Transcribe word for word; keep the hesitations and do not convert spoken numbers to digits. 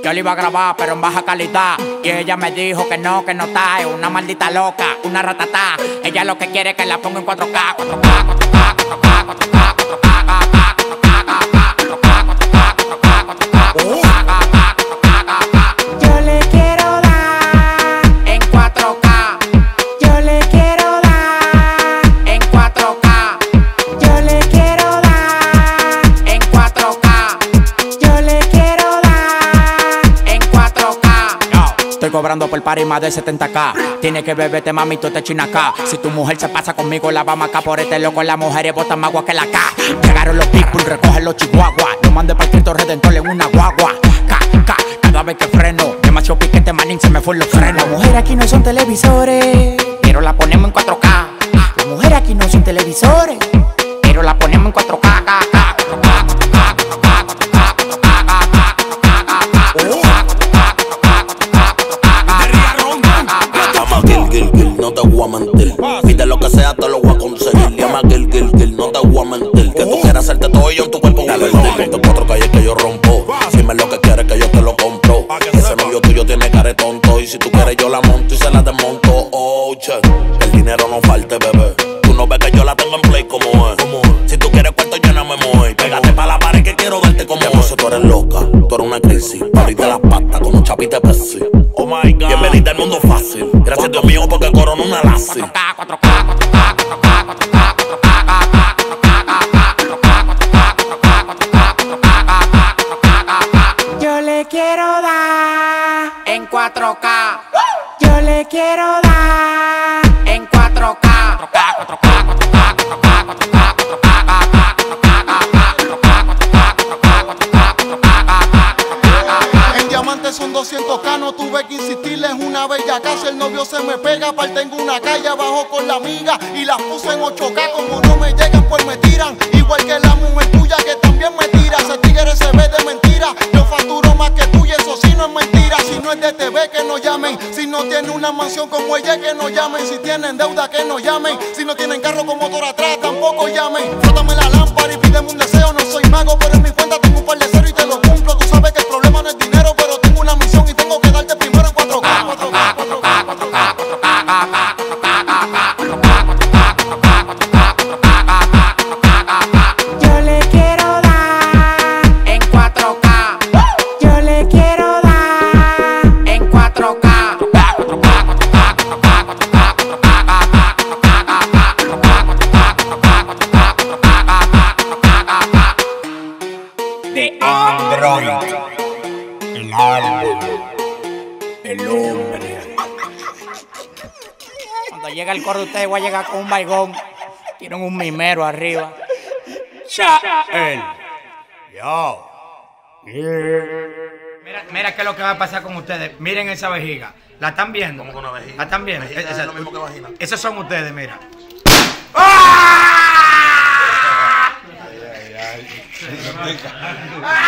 Yo le iba a grabar, pero en baja calidad. Y ella me dijo que no, que no está. Es una maldita loca, una ratatá. Ella lo que quiere es que la ponga en cuatro K, cuatro K, cuatro K, cuatro K, cuatro K, cuatro K, cuatro K, cuatro K, cuatro K, cuatro K, cuatro K, cuatro K, cuatro K. Yo le quiero dar en cuatro K. Yo le quiero dar en cuatro K. Yo le quiero dar en cuatro K. Yo le quiero dar en cuatro K. Estoy cobrando por party más de setenta K. Tiene que beberte, mami, tú te china acá. Si tu mujer se pasa conmigo, la vamos acá. Por este loco, las mujeres botan más agua que la K. Llegaron los pitbull, recogen los chihuahuas. Yo mandé para Cristo Redentor en una guagua. K, K, cada vez que freno. Demasiado piquete, manín, se me fue los frenos. Las mujeres aquí no son televisores, pero la ponemos en cuatro K. Las mujeres aquí no son televisores, pero la ponemos en cuatro K. No te voy a mentir, pide lo que sea, te lo voy a conseguir. Llama Gil, Gil, Gil, no te voy a mentir. Que tú quieras hacerte todo y yo en tu cuerpo un invertir. De cuatro calles que yo rompo, dime lo que quieres que yo te lo compro. Ese novio tuyo tiene cara de tonto, y si tú quieres yo la monto y se la desmonto. Oh, che, que el dinero no falte, bebé. Tú no ves que yo la tengo en play como es. Si tú quieres cuarto yo no me muevo. Pégate pa' la pared que quiero darte como es. Yo sé, tú eres loca, tú eres una crisis. Pa' abrirte las patas como un chapite Pepsi. Oh my God, bienvenida al mundo fácil. Gracias Dios mío porque corona una láser. cuatro K, cuatro K, cuatro K, cuatro K, cuatro K, cuatro K, cuatro K, cuatro K, cuatro K, cuatro K, cuatro K. Yo le quiero dar en cuatro K. Yo le quiero dar en cuatro K. cuatro K, cuatro K, cuatro K, cuatro K, cuatro K, cuatro K, cuatro K. En diamantes son doscientos K, no tuve que insistirle, es una bella casa. El novio se me pega, aparte en una calle abajo con la amiga y las puse en ocho K. Como no me llegan, pues me tiran. Igual que la mujer tuya que también me tira. Ese tigre se ve de mentira. Yo facturo más que tú y eso sí no es mentira. Si no es de T V que no llamen. Si no tiene una mansión como ella que no llamen. Si tienen deuda que no llamen. Si no tienen carro con motor atrás tampoco llamen. Frótame la lámpara y pídeme un deseo. No soy mago pero en mi cuenta tengo un par de cero y te lo cumplo. Tú sabes que el problema no es dinero pero tengo una misión y tengo que darte primero en cuatro K. cuatro K, cuatro K, cuatro K, cuatro K, cuatro K, cuatro K, cuatro K, cuatro K, cuatro K, cuatro K. Yo le quiero dar en cuatro K. Yo le quiero dar en cuatro K. cuatro K, cuatro K, cuatro K, cuatro K, cuatro K, cuatro K. De Android, el árbol, el hombre. Cuando llega el coro, ustedes voy a llegar con un baigón. Tienen un mimero arriba. Él. Yo. Mira, mira qué es lo que va a pasar con ustedes. Miren esa vejiga. ¿La están viendo? ¿Cómo con una vejiga? ¿La están viendo? Vejiga Esa, es lo mismo que vagina. Esos son ustedes, mira. Ay, ay, ay.